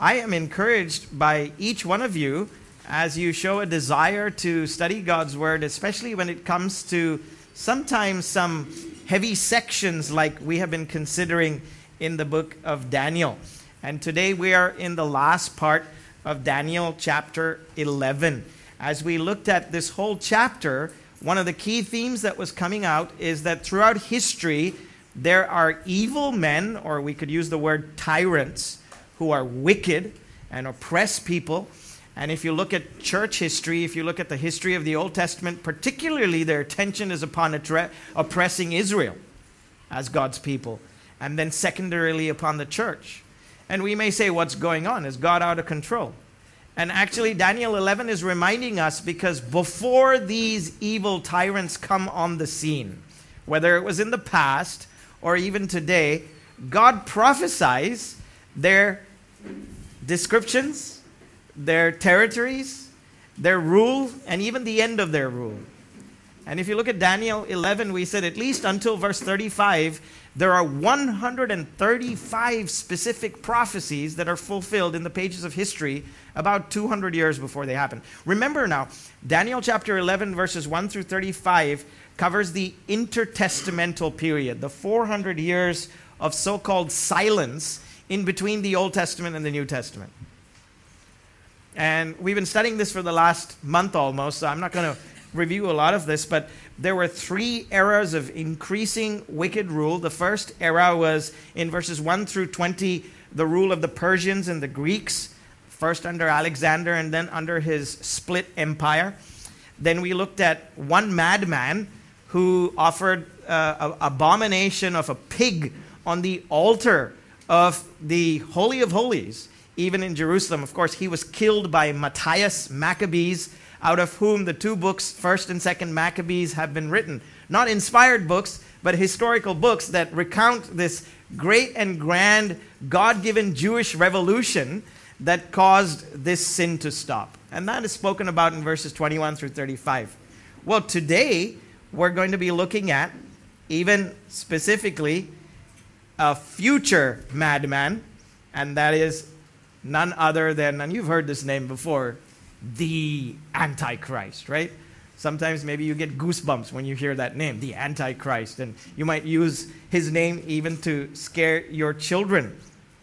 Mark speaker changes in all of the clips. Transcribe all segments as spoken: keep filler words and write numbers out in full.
Speaker 1: I am encouraged by each one of you as you show a desire to study God's Word, especially when it comes to sometimes some heavy sections like we have been considering in the book of Daniel. And today we are in the last part of Daniel chapter eleven. As we looked at this whole chapter, one of the key themes that was coming out is that throughout history, there are evil men, or we could use the word tyrants, who are wicked and oppress people. And if you look at church history, if you look at the history of the Old Testament, particularly their attention is upon oppressing Israel as God's people, and then secondarily upon the church. And we may say, what's going on? Is God out of control? And actually, Daniel eleven is reminding us, because before these evil tyrants come on the scene, whether it was in the past or even today, God prophesies their descriptions, their territories, their rule, and even the end of their rule. And if you look at Daniel eleven, we said at least until verse thirty-five, there are one hundred thirty-five specific prophecies that are fulfilled in the pages of history about two hundred years before they happen. Remember now, Daniel chapter eleven, verses one through thirty-five covers the intertestamental period, the four hundred years of so-called silence in between the Old Testament and the New Testament. And we've been studying this for the last month almost, so I'm not going to review a lot of this, but there were three eras of increasing wicked rule. The first era was in verses one through twenty, the rule of the Persians and the Greeks, first under Alexander and then under his split empire. Then we looked at one madman who offered uh, an abomination of a pig on the altar of the Holy of Holies, even in Jerusalem. Of course, he was killed by Matthias Maccabees, out of whom the two books, First and Second Maccabees, have been written. Not inspired books, but historical books that recount this great and grand God-given Jewish revolution that caused this sin to stop. And that is spoken about in verses twenty-one through thirty-five. Well, today we're going to be looking at, even specifically, a future madman, and that is none other than, and you've heard this name before, the Antichrist, right? Sometimes maybe you get goosebumps when you hear that name, the Antichrist, and you might use his name even to scare your children.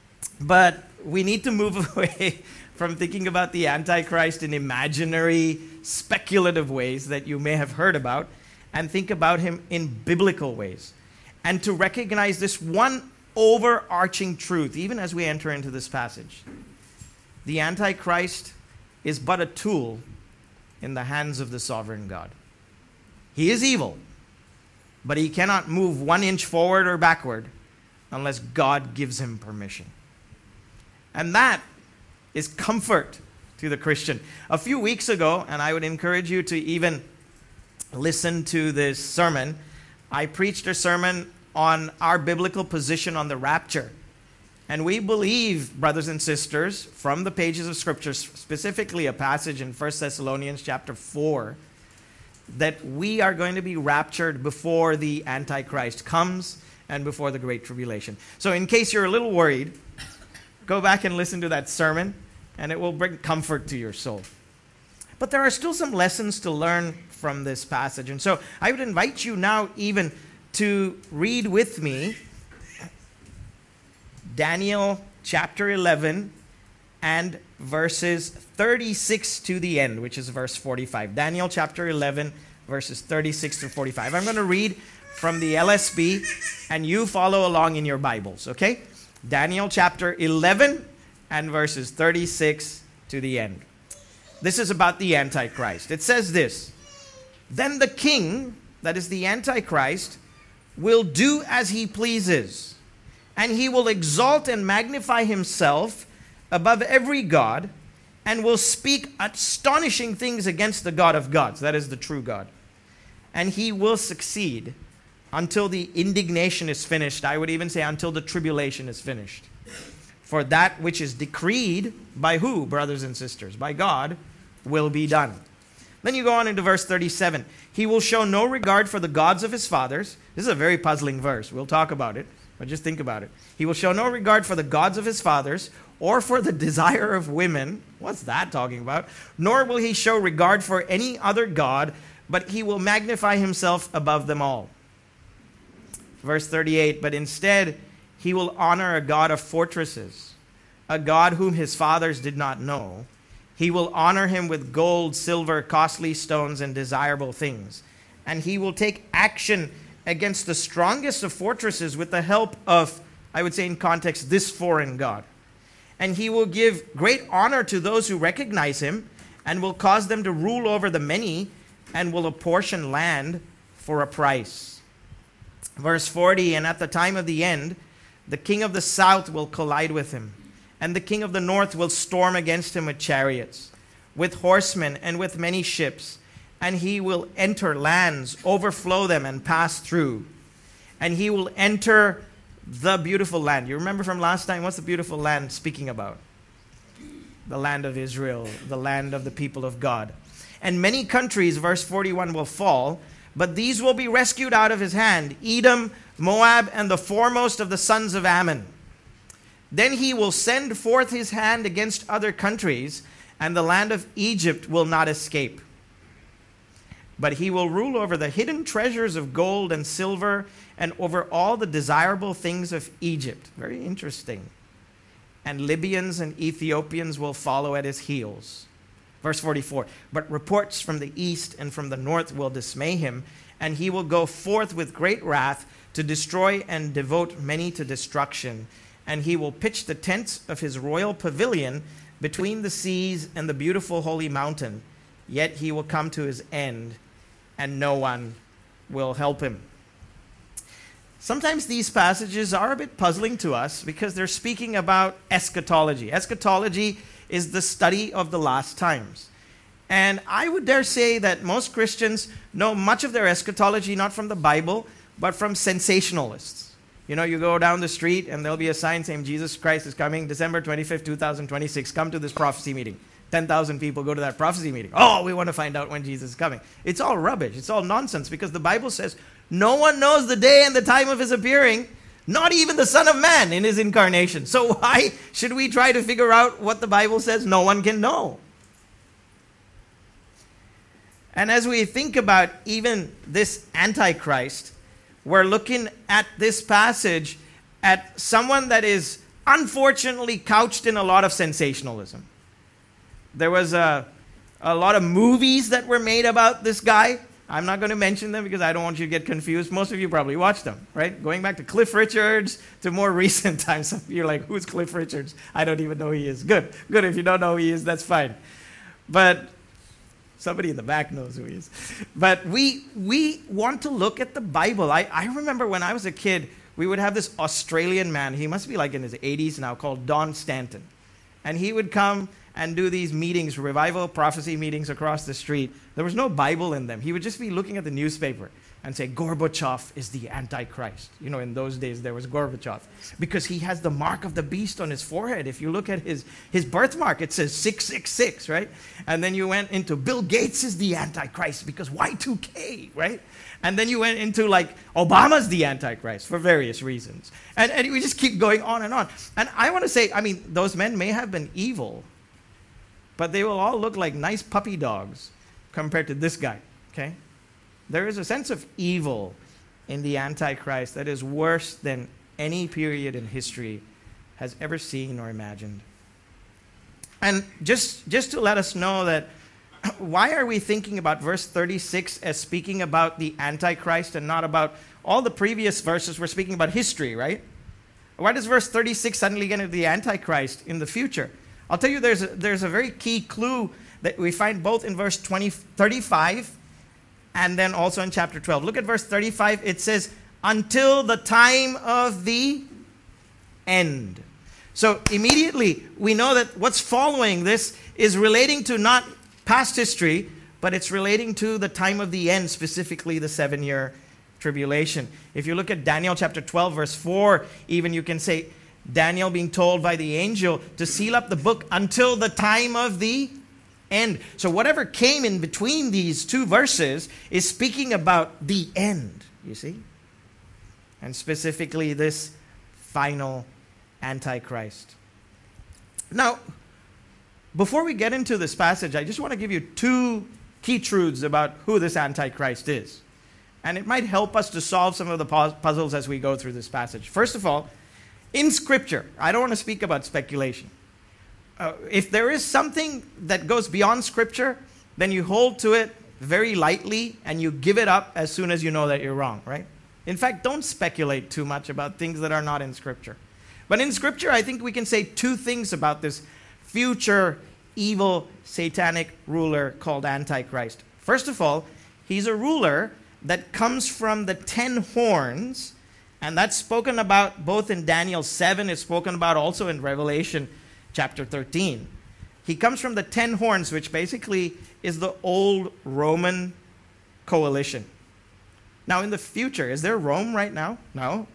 Speaker 1: But we need to move away from thinking about the Antichrist in imaginary, speculative ways that you may have heard about, and think about him in biblical ways. And to recognize this one overarching truth, even as we enter into this passage. The Antichrist is but a tool in the hands of the sovereign God. He is evil, but he cannot move one inch forward or backward unless God gives him permission. And that is comfort to the Christian. A few weeks ago, and I would encourage you to even listen to this sermon, I preached a sermon on our biblical position on the rapture. And we believe, brothers and sisters, from the pages of Scripture, specifically a passage in First Thessalonians chapter four, that we are going to be raptured before the Antichrist comes and before the Great Tribulation. So in case you're a little worried, go back and listen to that sermon, and it will bring comfort to your soul. But there are still some lessons to learn from this passage. And so I would invite you now even to read with me Daniel chapter eleven and verses thirty-six to the end, which is verse forty-five. Daniel chapter eleven, verses thirty-six to forty-five. I'm going to read from the L S B, and you follow along in your Bibles, okay? Daniel chapter eleven and verses thirty-six to the end. This is about the Antichrist. It says this: "Then the king," that is the Antichrist, "will do as he pleases, and he will exalt and magnify himself above every god, and will speak astonishing things against the God of gods," that is the true God. "And he will succeed until the indignation is finished." I would even say until the tribulation is finished. "For that which is decreed," by who, brothers and sisters? By God, "will be done." Then you go on into verse thirty-seven. "He will show no regard for the gods of his fathers." This is a very puzzling verse. We'll talk about it, but just think about it. "He will show no regard for the gods of his fathers, or for the desire of women. What's that talking about? Nor will he show regard for any other god, but he will magnify himself above them all. Verse thirty-eight, but instead he will honor a God of fortresses, a God whom his fathers did not know. He will honor him with gold, silver, costly stones, and desirable things. And he will take action against the strongest of fortresses with the help of, I would say in context, this foreign god. And he will give great honor to those who recognize him, and will cause them to rule over the many, and will apportion land for a price. Verse forty, and at the time of the end, the king of the south will collide with him, and the king of the north will storm against him with chariots, with horsemen, and with many ships. And he will enter lands, overflow them, and pass through. And he will enter the beautiful land. You remember from last time, what's the beautiful land speaking about? The land of Israel, the land of the people of God. And many countries, verse forty-one, will fall, but these will be rescued out of his hand, Edom, Moab, and the foremost of the sons of Ammon. Then he will send forth his hand against other countries, and the land of Egypt will not escape. But he will rule over the hidden treasures of gold and silver, and over all the desirable things of Egypt. Very interesting. And Libyans and Ethiopians will follow at his heels. Verse forty-four, but reports from the east and from the north will dismay him, and he will go forth with great wrath to destroy and devote many to destruction. And he will pitch the tents of his royal pavilion between the seas and the beautiful holy mountain. Yet he will come to his end, and no one will help him. Sometimes these passages are a bit puzzling to us because they're speaking about eschatology. Eschatology is the study of the last times. And I would dare say that most Christians know much of their eschatology not from the Bible, but from sensationalists. You know, you go down the street and there'll be a sign saying Jesus Christ is coming December twenty-fifth, two thousand twenty-six. Come to this prophecy meeting. ten thousand people go to that prophecy meeting. Oh, we want to find out when Jesus is coming. It's all rubbish. It's all nonsense because the Bible says no one knows the day and the time of his appearing, not even the Son of Man in his incarnation. So why should we try to figure out what the Bible says no one can know? And as we think about even this Antichrist, we're looking at this passage at someone that is unfortunately couched in a lot of sensationalism. There was a, a lot of movies that were made about this guy. I'm not going to mention them because I don't want you to get confused. Most of you probably watched them, right? Going back to Cliff Richards to more recent times. Some of you are like, who's Cliff Richards? I don't even know who he is. Good. Good. If you don't know who he is, that's fine. But somebody in the back knows who he is. But we we want to look at the Bible. I, I remember when I was a kid, we would have this Australian man. He must be like in his eighties now, called Don Stanton. And he would come and do these meetings, revival prophecy meetings across the street. There was no Bible in them. He would just be looking at the newspaper and say, Gorbachev is the Antichrist. You know, in those days, there was Gorbachev. Because he has the mark of the beast on his forehead. If you look at his, his birthmark, it says six six six, right? And then you went into Bill Gates is the Antichrist because Y two K, right? And then you went into like Obama's the Antichrist for various reasons. And, and we just keep going on and on. And I want to say, I mean, those men may have been evil, but they will all look like nice puppy dogs compared to this guy, okay? There is a sense of evil in the Antichrist that is worse than any period in history has ever seen or imagined. And just, just to let us know that why are we thinking about verse thirty-six as speaking about the Antichrist and not about all the previous verses? We're speaking about history, right? Why does verse thirty-six suddenly get into the Antichrist in the future? I'll tell you there's a, there's a very key clue that we find both in verse twenty, thirty-five and then also in chapter twelve. Look at verse thirty-five. It says, until the time of the end. So immediately we know that what's following this is relating to not past history, but it's relating to the time of the end, specifically the seven-year tribulation. If you look at Daniel chapter twelve, verse four, even you can say, Daniel being told by the angel to seal up the book until the time of the end. So whatever came in between these two verses is speaking about the end, you see? And specifically this final Antichrist. Now, before we get into this passage, I just want to give you two key truths about who this Antichrist is. And it might help us to solve some of the puzzles as we go through this passage. First of all, in Scripture, I don't want to speak about speculation. Uh, if there is something that goes beyond Scripture, then you hold to it very lightly and you give it up as soon as you know that you're wrong, right? In fact, don't speculate too much about things that are not in Scripture. But in Scripture, I think we can say two things about this future evil satanic ruler called Antichrist. First of all, he's a ruler that comes from the ten horns, and that's spoken about both in Daniel seven, it's spoken about also in Revelation chapter thirteen. He comes from the ten horns, which basically is the old Roman coalition. Now, in the future, is there Rome right now? No.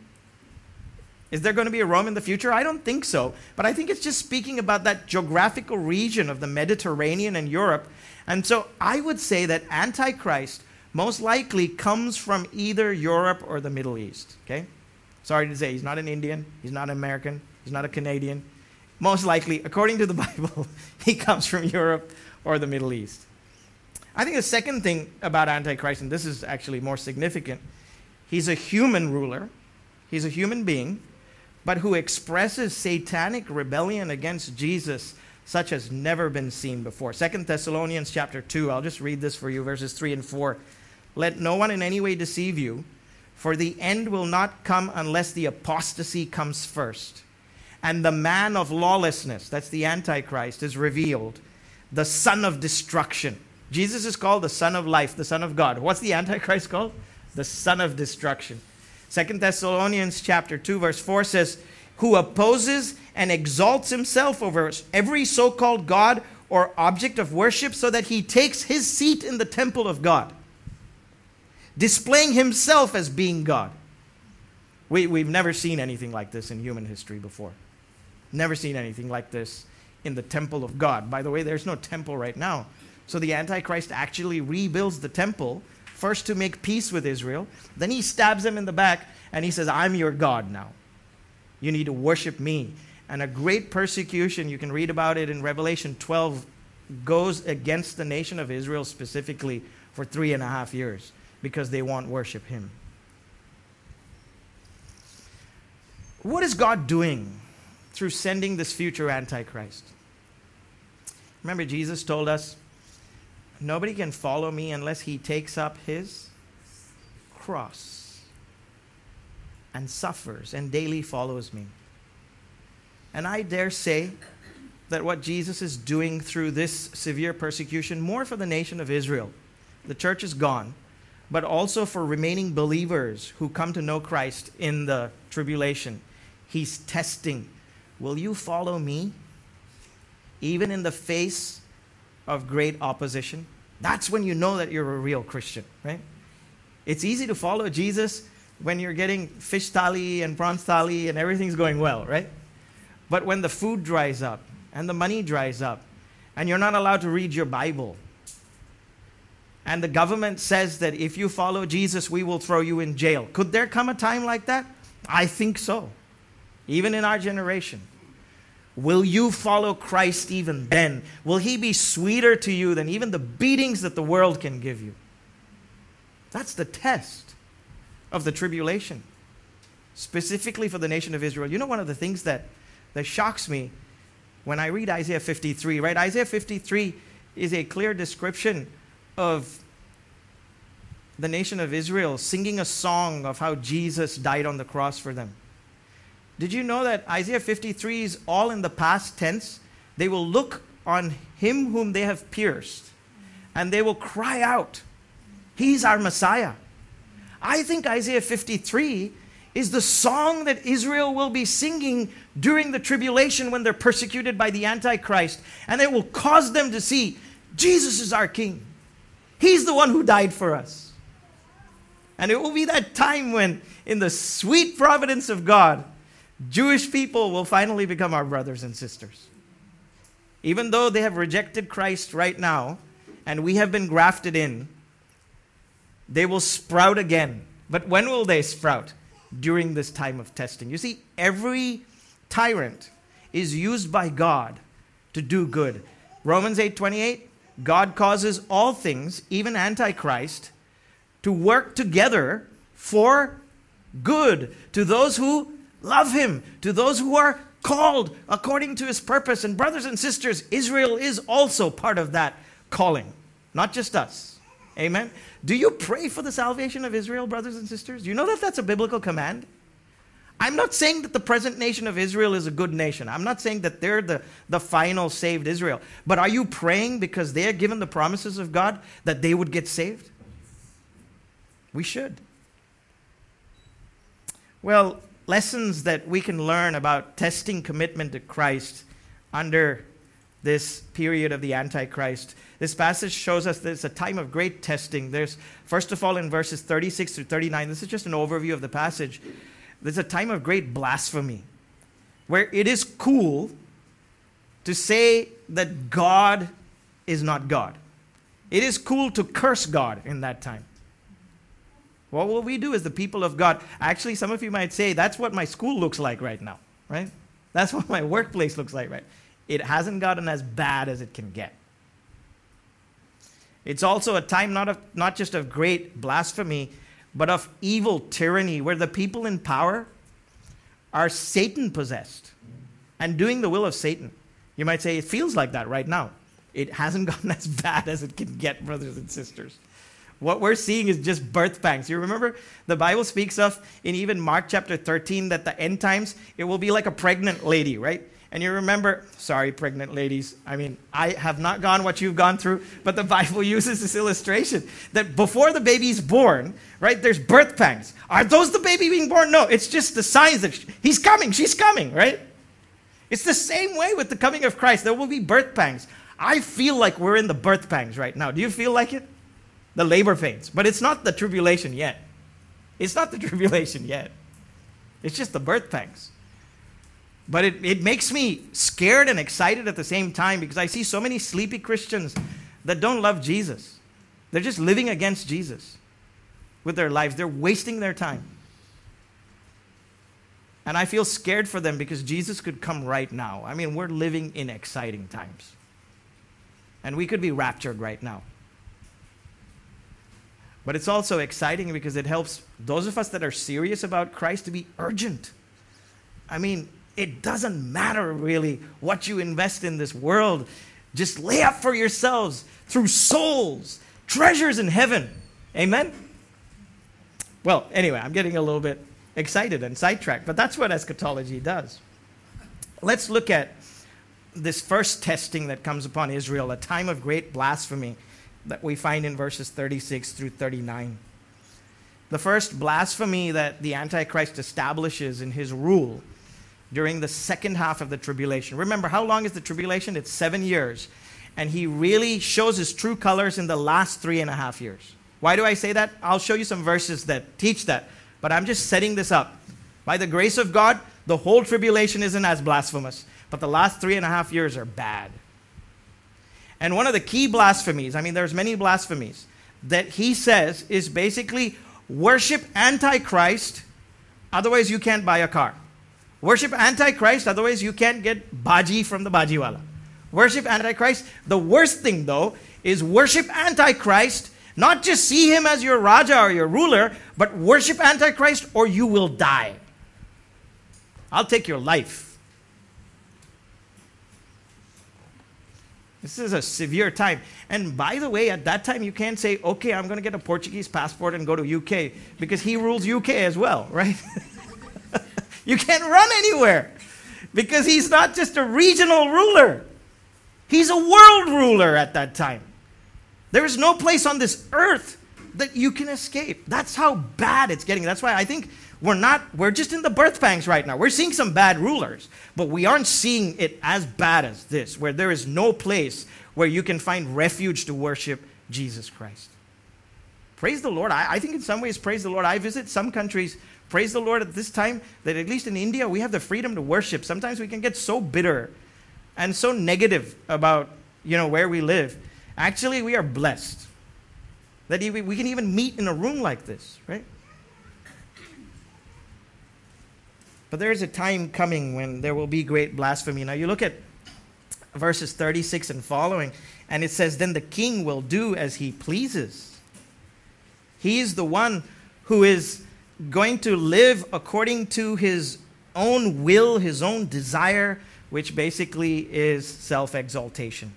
Speaker 1: Is there going to be a Rome in the future? I don't think so. But I think it's just speaking about that geographical region of the Mediterranean and Europe. And so I would say that Antichrist most likely comes from either Europe or the Middle East. Okay? Sorry to say, he's not an Indian. He's not an American. He's not a Canadian. Most likely, according to the Bible, he comes from Europe or the Middle East. I think the second thing about Antichrist, and this is actually more significant, he's a human ruler. He's a human being, but who expresses satanic rebellion against Jesus such as never been seen before. Second Thessalonians chapter two, I'll just read this for you, verses three and four. Let no one in any way deceive you, for the end will not come unless the apostasy comes first. And the man of lawlessness, that's the Antichrist, is revealed, the son of destruction. Jesus is called the son of life, the son of God. What's the Antichrist called? The son of destruction. Second Thessalonians chapter two, verse four says, who opposes and exalts himself over every so-called God or object of worship, so that he takes his seat in the temple of God, displaying himself as being God. We, we've never seen anything like this in human history before. Never seen anything like this in the temple of God. By the way, there's no temple right now. So the Antichrist actually rebuilds the temple, first to make peace with Israel. Then he stabs them in the back and he says, I'm your God now. You need to worship me. And a great persecution, you can read about it in Revelation twelve, goes against the nation of Israel specifically for three and a half years because they won't worship him. What is God doing through sending this future Antichrist? Remember, Jesus told us, nobody can follow me unless he takes up his cross and suffers and daily follows me. And I dare say that what Jesus is doing through this severe persecution, more for the nation of Israel, the church is gone, but also for remaining believers who come to know Christ in the tribulation. He's testing, will you follow me even in the face of great opposition? That's when you know that you're a real Christian, right? It's easy to follow Jesus when you're getting fish thali and prawns thali and everything's going well, right? But when the food dries up and the money dries up and you're not allowed to read your Bible and the government says that if you follow Jesus, we will throw you in jail. Could there come a time like that? I think so. Even in our generation. Will you follow Christ even then? Will he be sweeter to you than even the beatings that the world can give you? That's the test of the tribulation, specifically for the nation of Israel. You know, one of the things that, that shocks me when I read Isaiah fifty-three, right? Isaiah fifty-three is a clear description of the nation of Israel singing a song of how Jesus died on the cross for them. Did you know that Isaiah fifty-three is all in the past tense? They will look on him whom they have pierced, and they will cry out, he's our Messiah. I think Isaiah fifty-three is the song that Israel will be singing during the tribulation when they're persecuted by the Antichrist. And it will cause them to see, Jesus is our King. He's the one who died for us. And it will be that time when, in the sweet providence of God, Jewish people will finally become our brothers and sisters. Even though they have rejected Christ right now, and we have been grafted in, they will sprout again. But when will they sprout? During this time of testing. You see, every tyrant is used by God to do good. Romans eight twenty-eight, God causes all things, even Antichrist, to work together for good to those who love him, to those who are called according to his purpose. And brothers and sisters, Israel is also part of that calling, not just us. Amen. Do you pray for the salvation of Israel, brothers and sisters? Do you know that that's a biblical command? I'm not saying that the present nation of Israel is a good nation. I'm not saying that they're the, the final saved Israel. But are you praying because they are given the promises of God that they would get saved? We should. Well, lessons that we can learn about testing commitment to Christ under this period of the Antichrist. This passage shows us that it's a time of great testing. There's, first of all, in verses thirty-six through thirty-nine, this is just an overview of the passage. There's a time of great blasphemy where it is cool to say that God is not God. It is cool to curse God in that time. What will we do as the people of God? Actually, some of you might say, that's what my school looks like right now, right? That's what my workplace looks like, right? It hasn't gotten as bad as it can get. It's also a time not of not just of great blasphemy, but of evil tyranny, where the people in power are Satan-possessed and doing the will of Satan. You might say, it feels like that right now. It hasn't gotten as bad as it can get, brothers and sisters. What we're seeing is just birth pangs. You remember the Bible speaks of, in even Mark chapter thirteen, that the end times, it will be like a pregnant lady, right? And you remember, sorry, pregnant ladies, I mean, I have not gone what you've gone through, but the Bible uses this illustration that before the baby's born, right, there's birth pangs. Are those the baby being born? No, it's just the signs that he's coming, she's coming, right? It's the same way with the coming of Christ. There will be birth pangs. I feel like we're in the birth pangs right now. Do you feel like it? The labor pains. But it's not the tribulation yet. It's not the tribulation yet. It's just the birth pangs. But it, it makes me scared and excited at the same time because I see so many sleepy Christians that don't love Jesus. They're just living against Jesus with their lives. They're wasting their time. And I feel scared for them because Jesus could come right now. I mean, we're living in exciting times. And we could be raptured right now. But it's also exciting because it helps those of us that are serious about Christ to be urgent. I mean, it doesn't matter really what you invest in this world. Just lay up for yourselves through souls, treasures in heaven. Amen? Well, anyway, I'm getting a little bit excited and sidetracked, but that's what eschatology does. Let's look at this first testing that comes upon Israel, a time of great blasphemy that we find in verses thirty-six through thirty-nine. The first blasphemy that the Antichrist establishes in his rule during the second half of the tribulation. Remember, how long is the tribulation? It's seven years. And he really shows his true colors in the last three and a half years. Why do I say that? I'll show you some verses that teach that. But I'm just setting this up. By the grace of God, the whole tribulation isn't as blasphemous. But the last three and a half years are bad. And one of the key blasphemies, I mean, there's many blasphemies, that he says is basically worship Antichrist, otherwise you can't buy a car. Worship Antichrist, otherwise you can't get bhaji from the bhajiwala. Worship Antichrist. The worst thing, though, is worship Antichrist, not just see him as your Raja or your ruler, but worship Antichrist or you will die. I'll take your life. This is a severe time. And by the way, at that time, you can't say, okay, I'm going to get a Portuguese passport and go to U K, because he rules U K as well, right? You can't run anywhere because he's not just a regional ruler. He's a world ruler at that time. There is no place on this earth that you can escape. That's how bad it's getting. That's why I think we're not, we're just in the birth pangs right now. We're seeing some bad rulers, but we aren't seeing it as bad as this, where there is no place where you can find refuge to worship Jesus Christ. Praise the Lord. I, I think in some ways, praise the Lord. I visit some countries, praise the Lord at this time, that at least in India, we have the freedom to worship. Sometimes we can get so bitter and so negative about, you know, where we live. Actually, we are blessed that we can even meet in a room like this, right? But there is a time coming when there will be great blasphemy. Now, you look at verses thirty-six and following. And it says, then the king will do as he pleases. He is the one who is going to live according to his own will, his own desire, which basically is self-exaltation.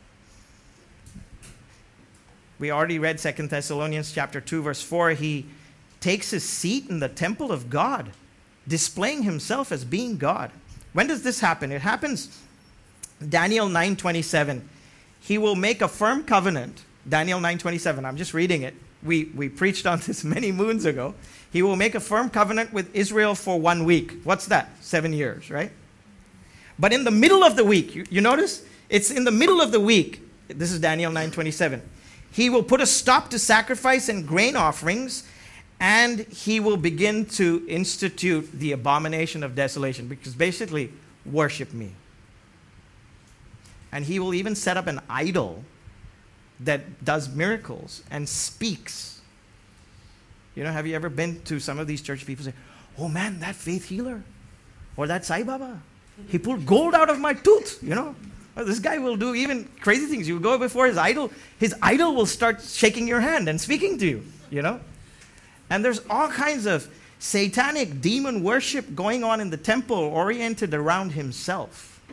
Speaker 1: We already read Second Thessalonians chapter two, verse four. He takes his seat in the temple of God, displaying himself as being God. When does this happen? It happens, Daniel nine twenty-seven. He will make a firm covenant. Daniel nine twenty-seven. I'm just reading it. We, we preached on this many moons ago. He will make a firm covenant with Israel for one week. What's that? Seven years, right? But in the middle of the week, you, you notice? It's in the middle of the week. This is Daniel nine twenty-seven. He will put a stop to sacrifice and grain offerings, and he will begin to institute the abomination of desolation, because basically, worship me. And he will even set up an idol that does miracles and speaks. You know, have you ever been to some of these church people say, oh man, that faith healer, or that Sai Baba, he pulled gold out of my tooth, you know. Well, this guy will do even crazy things. You go before his idol, his idol will start shaking your hand and speaking to you, you know. And there's all kinds of satanic demon worship going on in the temple oriented around himself.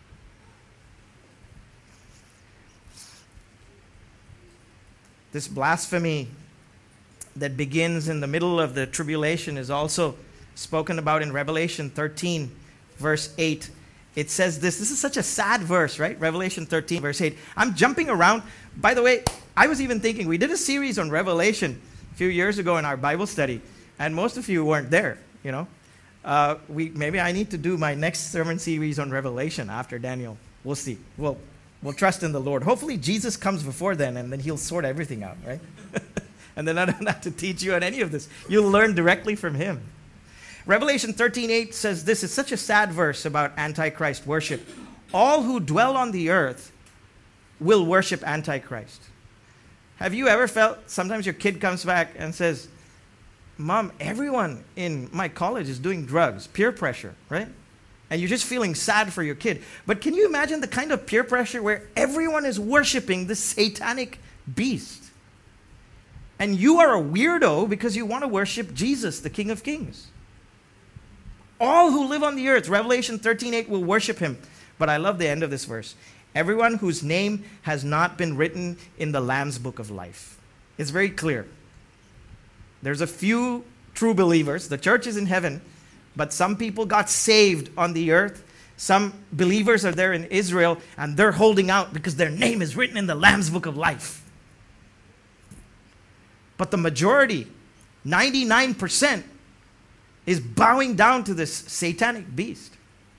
Speaker 1: This blasphemy that begins in the middle of the tribulation is also spoken about in Revelation thirteen, verse eight. It says this. This is such a sad verse, right? Revelation thirteen, verse eight. I'm jumping around. By the way, I was even thinking, we did a series on Revelation a few years ago in our Bible study, and most of you weren't there, you know. Uh, we Maybe I need to do my next sermon series on Revelation after Daniel. We'll see. We'll, we'll trust in the Lord. Hopefully Jesus comes before then, and then he'll sort everything out, right? And then I don't have to teach you on any of this. You'll learn directly from him. Revelation thirteen eight says this. It's such a sad verse about Antichrist worship. All who dwell on the earth will worship Antichrist. Have you ever felt, sometimes your kid comes back and says, Mom, everyone in my college is doing drugs, peer pressure, right? And you're just feeling sad for your kid. But can you imagine the kind of peer pressure where everyone is worshiping this satanic beast? And you are a weirdo because you want to worship Jesus, the King of Kings. All who live on the earth, Revelation thirteen eight, will worship him. But I love the end of this verse. Everyone whose name has not been written in the Lamb's book of life. It's very clear. There's a few true believers. The church is in heaven. But some people got saved on the earth. Some believers are there in Israel, and they're holding out because their name is written in the Lamb's book of life. But the majority, ninety-nine percent, is bowing down to this satanic beast.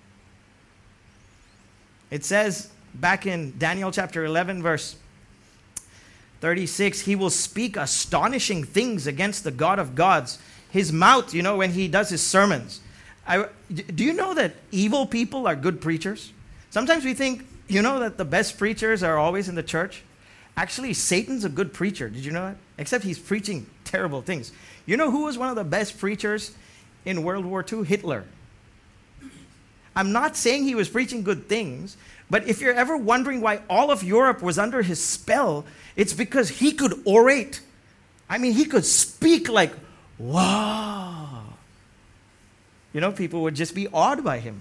Speaker 1: It says back in Daniel chapter eleven, verse thirty-six, he will speak astonishing things against the God of gods. His mouth, you know, when he does his sermons. I, do you know that evil people are good preachers? Sometimes we think, you know, that the best preachers are always in the church. Actually, Satan's a good preacher. Did you know that? Except he's preaching terrible things. You know who was one of the best preachers in World War Two? Hitler. I'm not saying he was preaching good things, but if you're ever wondering why all of Europe was under his spell, it's because he could orate. I mean, he could speak like, wow. You know, people would just be awed by him.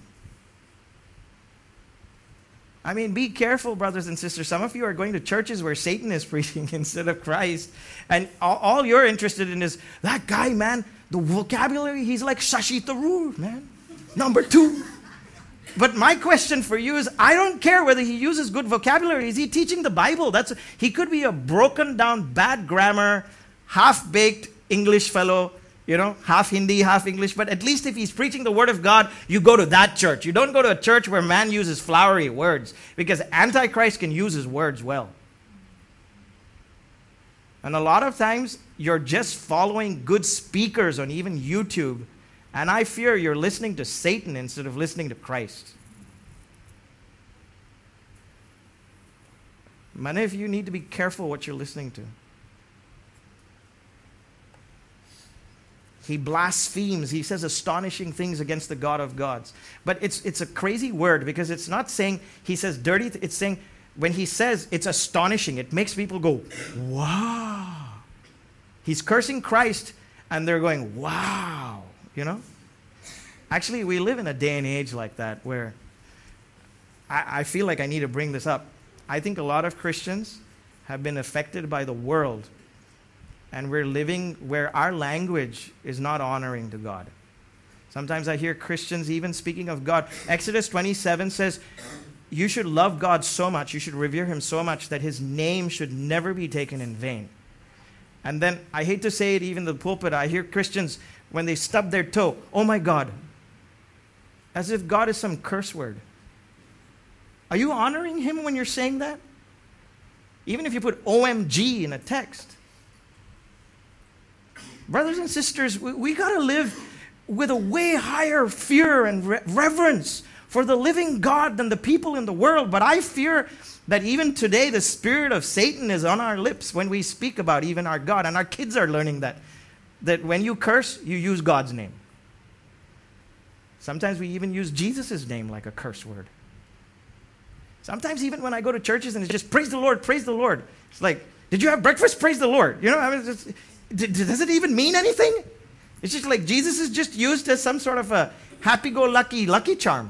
Speaker 1: I mean, be careful, brothers and sisters. Some of you are going to churches where Satan is preaching instead of Christ. And all, all you're interested in is, that guy, man, the vocabulary, he's like Shashi Tharoor, man. Number two. But my question for you is, I don't care whether he uses good vocabulary. Is he teaching the Bible? That's He could be a broken down, bad grammar, half-baked English fellow, you know, half Hindi, half English. But at least if he's preaching the Word of God, you go to that church. You don't go to a church where man uses flowery words, because Antichrist can use his words well. And a lot of times, you're just following good speakers on even YouTube, and I fear you're listening to Satan instead of listening to Christ. Many of you need to be careful what you're listening to. He blasphemes. He says astonishing things against the God of gods. But it's it's a crazy word because it's not saying he says dirty. Th- it's saying when he says it's astonishing, it makes people go, wow. He's cursing Christ and they're going, wow. You know? Actually, we live in a day and age like that where I, I feel like I need to bring this up. I think a lot of Christians have been affected by the world. And we're living where our language is not honoring to God. Sometimes I hear Christians even speaking of God. Exodus twenty-seven says, you should love God so much, you should revere him so much that his name should never be taken in vain. And then, I hate to say it, even in the pulpit, I hear Christians, when they stub their toe, oh my God. As if God is some curse word. Are you honoring him when you're saying that? Even if you put O M G in a text. Brothers and sisters, we, we got to live with a way higher fear and re- reverence for the living God than the people in the world. But I fear that even today the spirit of Satan is on our lips when we speak about even our God. And our kids are learning that. That when you curse, you use God's name. Sometimes we even use Jesus' name like a curse word. Sometimes even when I go to churches and it's just praise the Lord, praise the Lord. It's like, did you have breakfast? Praise the Lord. You know, I mean, it's, does it even mean anything? It's just like Jesus is just used as some sort of a happy-go-lucky lucky charm.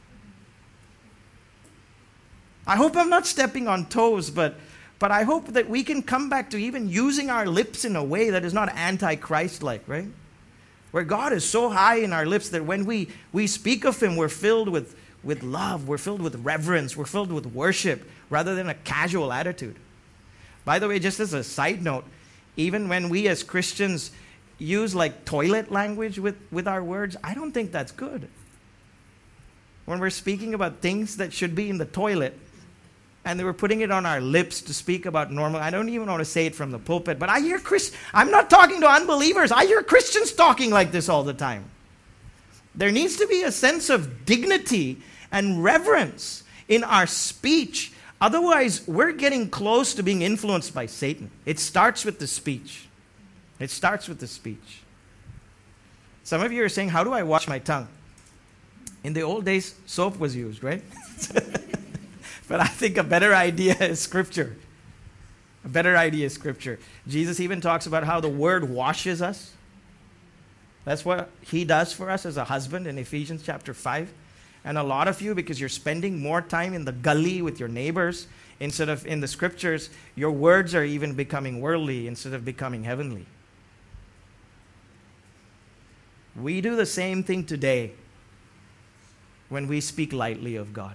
Speaker 1: I hope I'm not stepping on toes, but, but I hope that we can come back to even using our lips in a way that is not anti-Christ-like, right? Where God is so high in our lips that when we, we speak of him, we're filled with, with love, we're filled with reverence, we're filled with worship, rather than a casual attitude. By the way, just as a side note, even when we as Christians use like toilet language with, with our words, I don't think that's good. When we're speaking about things that should be in the toilet, and we're putting it on our lips to speak about normal, I don't even want to say it from the pulpit, but I hear Christ, I'm not talking to unbelievers, I hear Christians talking like this all the time. There needs to be a sense of dignity and reverence in our speech. Otherwise, we're getting close to being influenced by Satan. It starts with the speech. It starts with the speech. Some of you are saying, how do I wash my tongue? In the old days, soap was used, right? But I think a better idea is Scripture. A better idea is Scripture. Jesus even talks about how the Word washes us. That's what he does for us as a husband in Ephesians chapter five. And a lot of you, because you're spending more time in the gully with your neighbors instead of in the scriptures, your words are even becoming worldly instead of becoming heavenly. We do the same thing today when we speak lightly of God.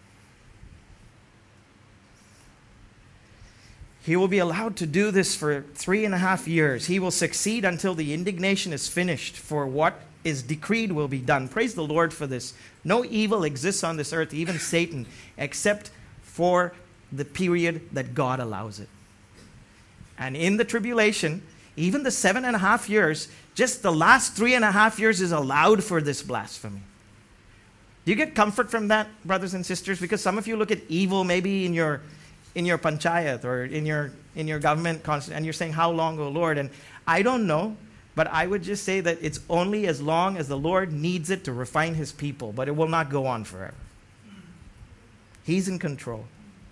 Speaker 1: He will be allowed to do this for three and a half years. He will succeed until the indignation is finished, for what is decreed will be done. Praise the Lord for this. No evil exists on this earth, even Satan, except for the period that God allows it. And in the tribulation, even the seven and a half years, just the last three and a half years is allowed for this blasphemy. Do you get comfort from that, brothers and sisters? Because some of you look at evil maybe in your in your panchayat or in your in your government, and you're saying, how long, O Lord? And I don't know, but I would just say that it's only as long as the Lord needs it to refine his people, but it will not go on forever. He's in control.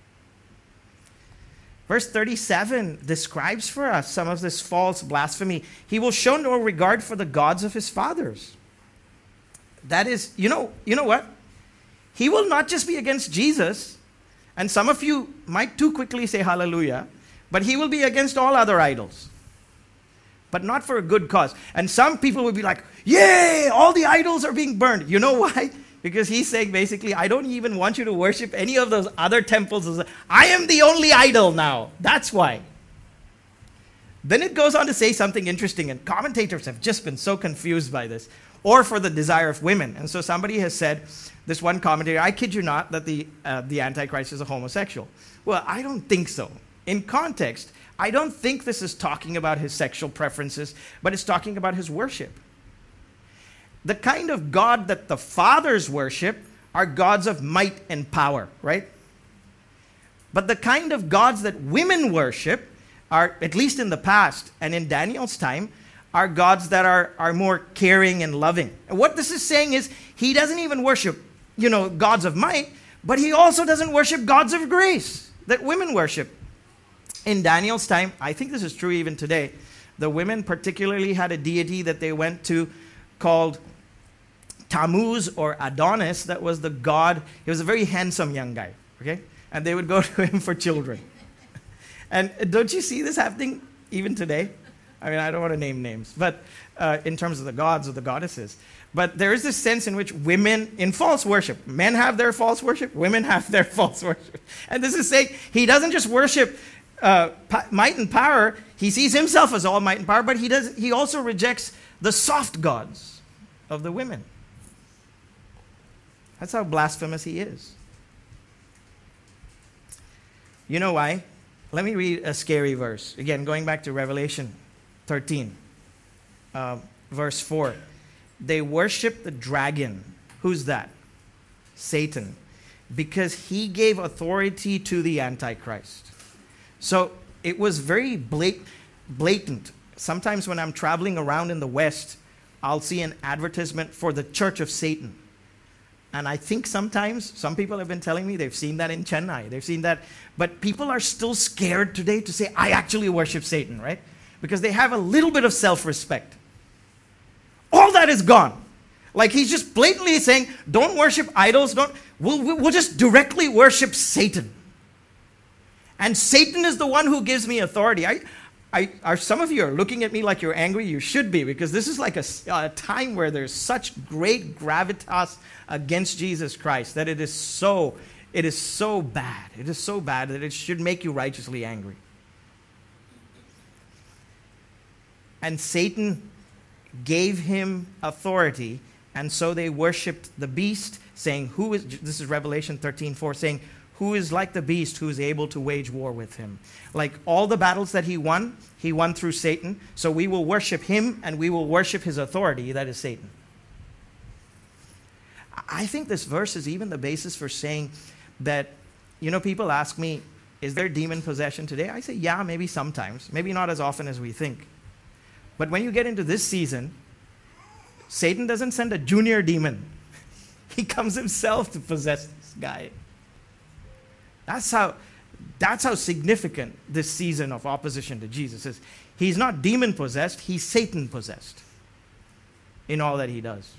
Speaker 1: Verse thirty-seven describes for us some of this false blasphemy. He will show no regard for the gods of his fathers. That is, you know, you know what? He will not just be against Jesus, and some of you might too quickly say hallelujah, but he will be against all other idols. But not for a good cause. And some people will be like, yay, all the idols are being burned. You know why? Because he's saying basically, I don't even want you to worship any of those other temples. I am the only idol now. That's why. Then it goes on to say something interesting, and commentators have just been so confused by this. Or for the desire of women. And so somebody has said, this one commentator, I kid you not, that the, uh, the Antichrist is a homosexual. Well, I don't think so. In context, I don't think this is talking about his sexual preferences, but it's talking about his worship. The kind of God that the fathers worship are gods of might and power, right? But the kind of gods that women worship are, at least in the past and in Daniel's time, are gods that are, are more caring and loving. And what this is saying is he doesn't even worship, you know, gods of might, but he also doesn't worship gods of grace that women worship. In Daniel's time, I think this is true even today, the women particularly had a deity that they went to called Tammuz or Adonis. That was the god. He was a very handsome young guy, okay? And they would go to him for children. And don't you see this happening even today? I mean, I don't want to name names, but uh, in terms of the gods or the goddesses. But there is this sense in which women, in false worship, men have their false worship, women have their false worship. And this is saying he doesn't just worship uh, might and power. He sees himself as all might and power, but he does. He also rejects the soft gods of the women. That's how blasphemous he is. You know why? Let me read a scary verse. Again, going back to Revelation thirteen, uh, verse four. They worship the dragon. Who's that? Satan. Because he gave authority to the Antichrist. So it was very blat- blatant. Sometimes when I'm traveling around in the West, I'll see an advertisement for the Church of Satan. And I think sometimes, some people have been telling me they've seen that in Chennai. They've seen that. But people are still scared today to say, I actually worship Satan, right? Because they have a little bit of self-respect. All that is gone. Like he's just blatantly saying, don't worship idols. Don't. We'll, we'll just directly worship Satan. And Satan is the one who gives me authority. I, I, are some of you are looking at me like you're angry? You should be, because this is like a, a time where there's such great gravitas against Jesus Christ that it is so, it is so bad. It is so bad that it should make you righteously angry. And Satan gave him authority, and so they worshipped the beast, saying, "Who is?" This is Revelation thirteen four, saying, "Who is like the beast who is able to wage war with him?" Like all the battles that he won, he won through Satan. So we will worship him, and we will worship his authority, that is Satan. I think this verse is even the basis for saying that, you know, people ask me, is there demon possession today? I say, yeah, maybe sometimes. Maybe not as often as we think. But when you get into this season, Satan doesn't send a junior demon. He comes himself to possess this guy. That's how, that's how significant this season of opposition to Jesus is. He's not demon-possessed, he's Satan-possessed in all that he does.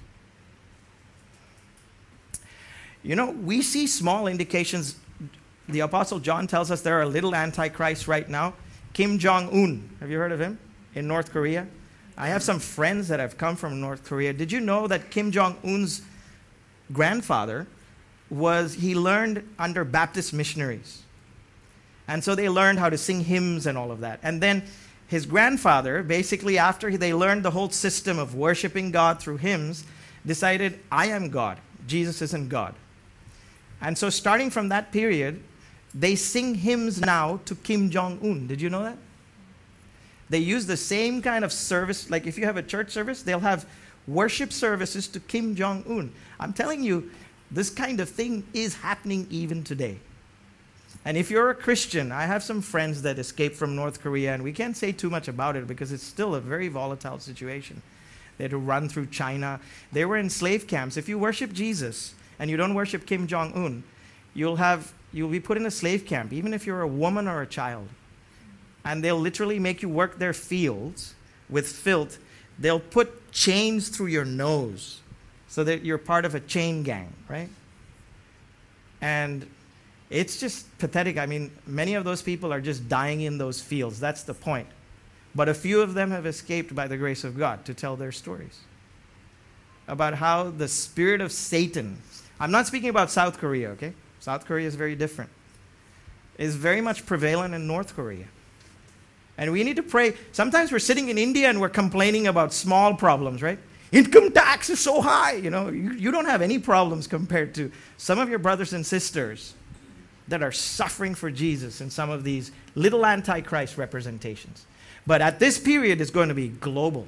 Speaker 1: You know, we see small indications. The Apostle John tells us there are little antichrists right now. Kim Jong-un, have you heard of him? In North Korea. I have some friends that have come from North Korea. Did you know that Kim Jong-un's grandfather was, he learned under Baptist missionaries. And so they learned how to sing hymns and all of that. And then his grandfather, basically after they learned the whole system of worshiping God through hymns, decided, I am God. Jesus isn't God. And so starting from that period, they sing hymns now to Kim Jong-un. Did you know that? They use the same kind of service. Like if you have a church service, they'll have worship services to Kim Jong-un. I'm telling you, this kind of thing is happening even today. And if you're a Christian, I have some friends that escaped from North Korea, and we can't say too much about it because it's still a very volatile situation. They had to run through China. They were in slave camps. If you worship Jesus and you don't worship Kim Jong-un, you'll have you'll be put in a slave camp, even if you're a woman or a child. And they'll literally make you work their fields with filth. They'll put chains through your nose so that you're part of a chain gang, right? And it's just pathetic. I mean, many of those people are just dying in those fields. That's the point. But a few of them have escaped by the grace of God to tell their stories about how the spirit of Satan, I'm not speaking about South Korea, okay? South Korea is very different. Is very much prevalent in North Korea. And we need to pray. Sometimes we're sitting in India and we're complaining about small problems, right? Income tax is so high. You know, you, you don't have any problems compared to some of your brothers and sisters that are suffering for Jesus in some of these little antichrist representations. But at this period, it's going to be global.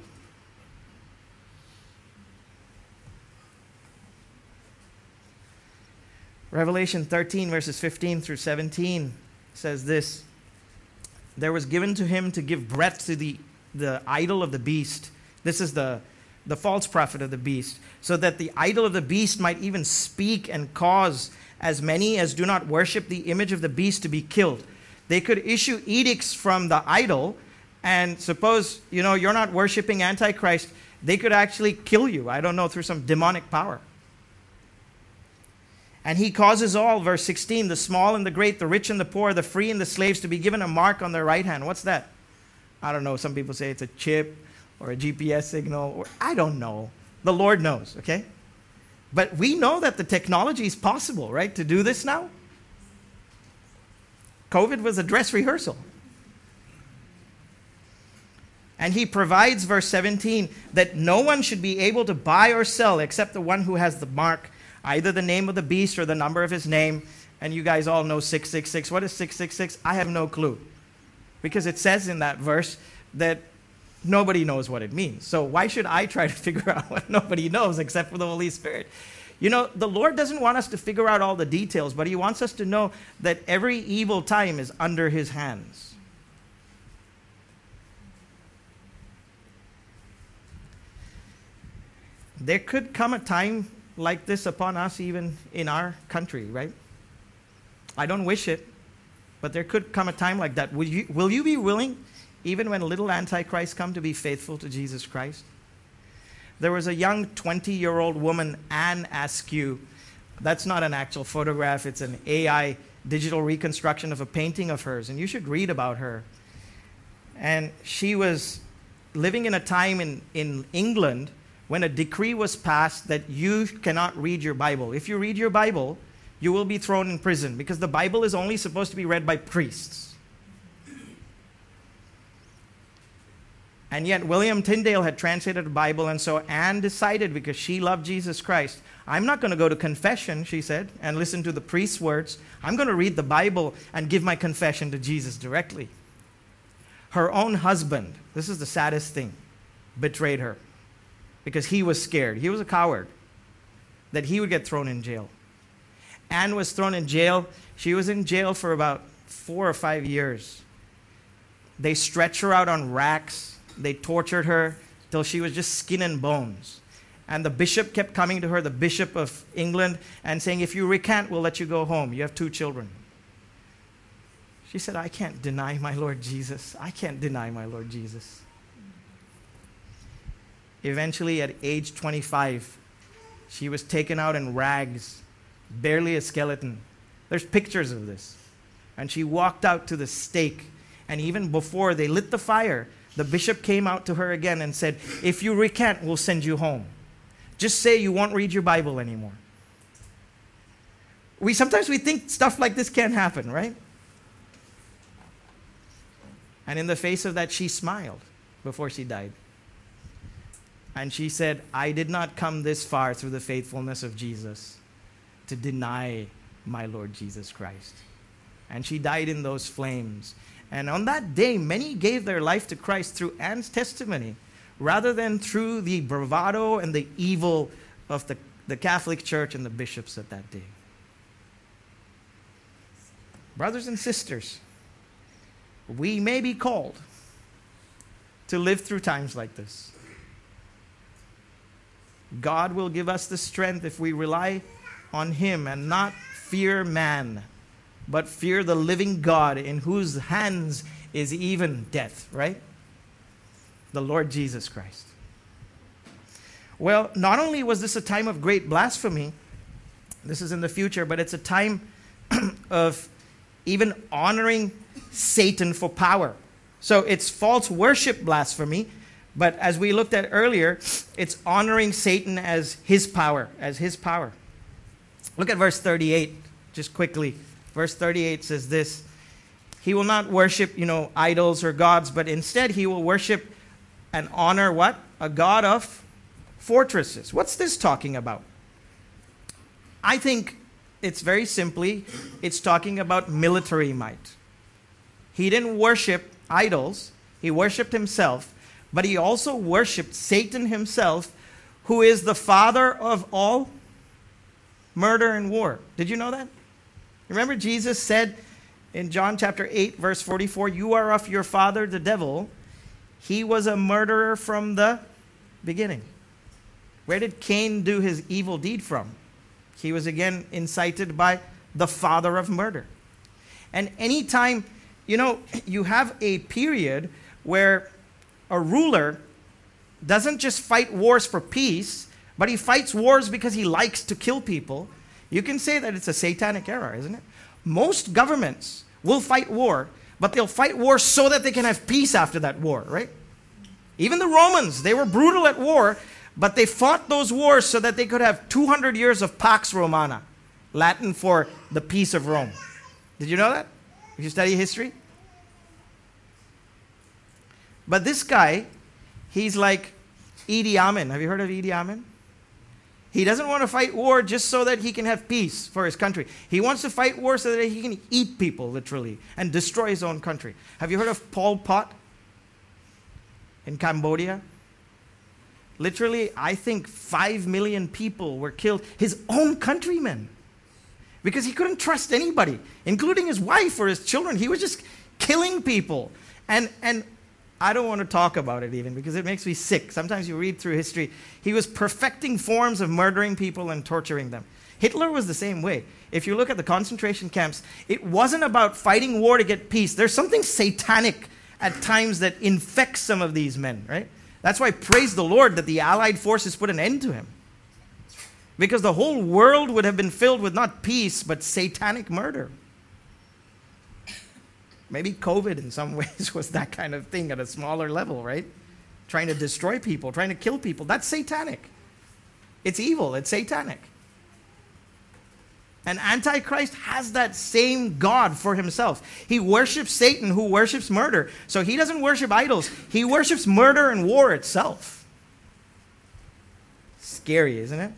Speaker 1: Revelation thirteen, verses fifteen through seventeen says this. There was given to him to give breath to the, the idol of the beast, This is the, the false prophet of the beast, so that the idol of the beast might even speak and cause as many as do not worship the image of the beast to be killed. They could issue edicts from the idol, and suppose, you know, you're not worshiping Antichrist, they could actually kill you, I don't know, through some demonic power. And he causes all, verse sixteen, the small and the great, the rich and the poor, the free and the slaves, to be given a mark on their right hand. What's that? I don't know. Some people say it's a chip or a G P S signal, or I don't know. The Lord knows, okay? But we know that the technology is possible, right, to do this now. COVID was a dress rehearsal. And he provides, verse seventeen, that no one should be able to buy or sell except the one who has the mark, either the name of the beast or the number of his name. And you guys all know six six six. What is six six six? I have no clue. Because it says in that verse that nobody knows what it means. So why should I try to figure out what nobody knows except for the Holy Spirit? You know, the Lord doesn't want us to figure out all the details, but he wants us to know that every evil time is under his hands. There could come a time like this upon us even in our country, right? I don't wish it, but there could come a time like that. Will you, will you be willing, even when little Antichrist come, to be faithful to Jesus Christ? There was a young twenty-year-old woman, Anne Askew. That's not an actual photograph. It's an A I digital reconstruction of a painting of hers, and you should read about her. And she was living in a time in, in England when a decree was passed that you cannot read your Bible. If you read your Bible, you will be thrown in prison, because the Bible is only supposed to be read by priests. And yet William Tyndale had translated the Bible, and so Anne decided, because she loved Jesus Christ, I'm not going to go to confession, she said, and listen to the priest's words. I'm going to read the Bible and give my confession to Jesus directly. Her own husband, this is the saddest thing, betrayed her, because he was scared. He was a coward, that he would get thrown in jail. Anne was thrown in jail. She was in jail for about four or five years. They stretched her out on racks. They tortured her till she was just skin and bones. And the bishop kept coming to her, the bishop of England, and saying, if you recant, we'll let you go home. You have two children. She said, I can't deny my Lord Jesus. I can't deny my Lord Jesus. Eventually, at age twenty-five, she was taken out in rags, barely a skeleton. There's pictures of this. And she walked out to the stake. And even before they lit the fire, the bishop came out to her again and said, if you recant, we'll send you home. Just say you won't read your Bible anymore. We sometimes we think stuff like this can't happen, right? And in the face of that, she smiled before she died. And she said, I did not come this far through the faithfulness of Jesus to deny my Lord Jesus Christ. And she died in those flames. And on that day, many gave their life to Christ through Anne's testimony, rather than through the bravado and the evil of the, the Catholic Church and the bishops at that day. Brothers and sisters, we may be called to live through times like this. God will give us the strength if we rely on him and not fear man, but fear the living God, in whose hands is even death, right? The Lord Jesus Christ. Well, not only was this a time of great blasphemy, this is in the future, but it's a time of even honoring Satan for power. So it's false worship blasphemy, but as we looked at earlier, it's honoring Satan as his power, as his power. Look at verse thirty-eight, just quickly. Verse thirty-eight says this, he will not worship, you know, idols or gods, but instead he will worship and honor what? A God of fortresses. What's this talking about? I think it's very simply, it's talking about military might. He didn't worship idols, he worshipped himself, but he also worshipped Satan himself, who is the father of all murder and war. Did you know that? Remember Jesus said in John chapter eight, verse forty-four, you are of your father the devil. He was a murderer from the beginning. Where did Cain do his evil deed from? He was again incited by the father of murder. And anytime, you know, you have a period where a ruler doesn't just fight wars for peace, but he fights wars because he likes to kill people, you can say that it's a satanic era, isn't it? Most governments will fight war, but they'll fight war so that they can have peace after that war, right? Even the Romans, they were brutal at war, but they fought those wars so that they could have two hundred years of Pax Romana, Latin for the peace of Rome. Did you know that? If you study history? But this guy, he's like Idi Amin. Have you heard of Idi Amin? He doesn't want to fight war just so that he can have peace for his country. He wants to fight war so that he can eat people, literally, and destroy his own country. Have you heard of Pol Pot in Cambodia? Literally, I think five million people were killed, his own countrymen, because he couldn't trust anybody, including his wife or his children. He was just killing people. And, and I don't want to talk about it even because it makes me sick. Sometimes you read through history. He was perfecting forms of murdering people and torturing them. Hitler was the same way. If you look at the concentration camps, it wasn't about fighting war to get peace. There's something satanic at times that infects some of these men, right? That's why, praise the Lord, that the Allied forces put an end to him. Because the whole world would have been filled with not peace, but satanic murder. Maybe COVID in some ways was that kind of thing at a smaller level, right? Trying to destroy people, trying to kill people. That's satanic. It's evil. It's satanic. And Antichrist has that same God for himself. He worships Satan, who worships murder. So he doesn't worship idols. He worships murder and war itself. Scary, isn't it?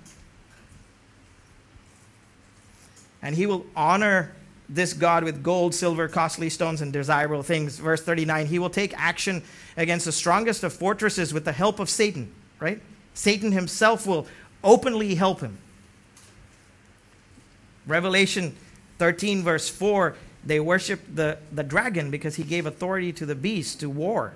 Speaker 1: And he will honor this God with gold, silver, costly stones, and desirable things. Verse thirty-nine, he will take action against the strongest of fortresses with the help of Satan, right? Satan himself will openly help him. Revelation thirteen, verse four, they worship the, the dragon because he gave authority to the beast to war.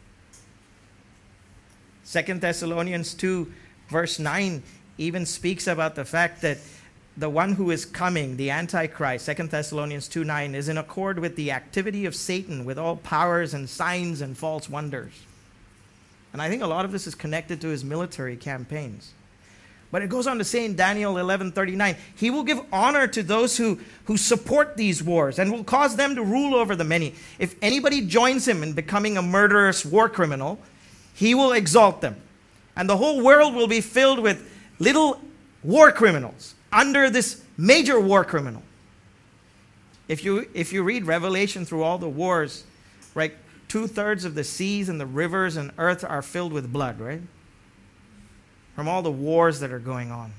Speaker 1: Second Thessalonians two, verse nine, even speaks about the fact that the one who is coming, the Antichrist, Second Thessalonians two nine, is in accord with the activity of Satan with all powers and signs and false wonders. And I think a lot of this is connected to his military campaigns. But it goes on to say in Daniel eleven thirty-nine, he will give honor to those who, who support these wars and will cause them to rule over the many. If anybody joins him in becoming a murderous war criminal, he will exalt them. And the whole world will be filled with little war criminals under this major war criminal. If you, if you read Revelation through all the wars, right, two-thirds of the seas and the rivers and earth are filled with blood, right? From all the wars that are going on.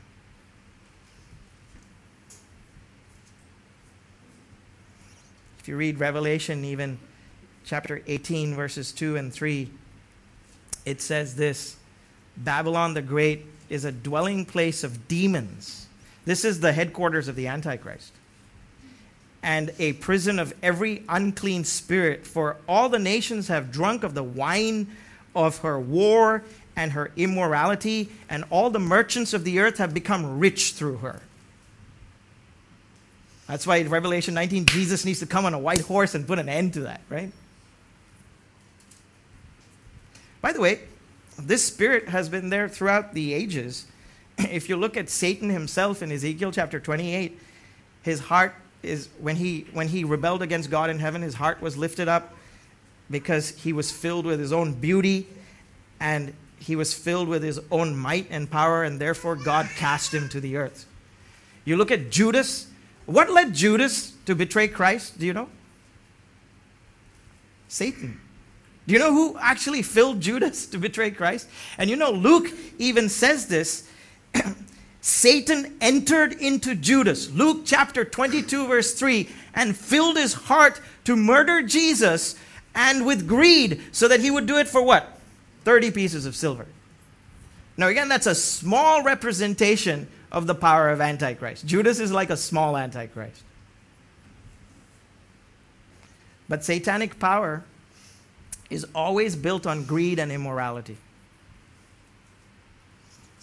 Speaker 1: If you read Revelation, even chapter eighteen, verses two and three, it says this: Babylon the Great is a dwelling place of demons. This is the headquarters of the Antichrist. And a prison of every unclean spirit, for all the nations have drunk of the wine of her war and her immorality, and all the merchants of the earth have become rich through her. That's why in Revelation nineteen, Jesus needs to come on a white horse and put an end to that, right? By the way, this spirit has been there throughout the ages. If you look at Satan himself in Ezekiel chapter twenty-eight, his heart is, when he when he rebelled against God in heaven, his heart was lifted up because he was filled with his own beauty, and he was filled with his own might and power, and therefore God cast him to the earth. You look at Judas. What led Judas to betray Christ? Do you know? Satan. Do you know who actually filled Judas to betray Christ? And you know, Luke even says this. Satan entered into Judas, Luke chapter twenty-two, verse three, and filled his heart to murder Jesus, and with greed, so that he would do it for what? thirty pieces of silver. Now again, that's a small representation of the power of Antichrist. Judas is like a small Antichrist. But satanic power is always built on greed and immorality.